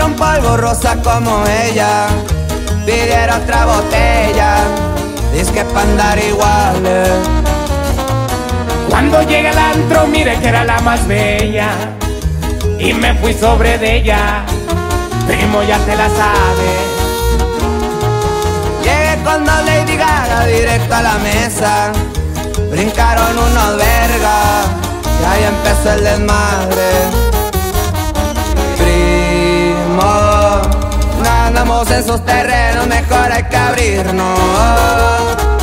un polvo rosa como ella, pidiera otra botella, dice que pa' andar iguales. Cuando llegué al antro miré que era la más bella y me fui sobre de ella, primo ya te la sabes. Llegué con dos Lady Gaga directo a la mesa, brincaron unos vergas y ahí empezó el desmadre. Primo, no andamos en sus terrenos, mejor hay que abrirnos.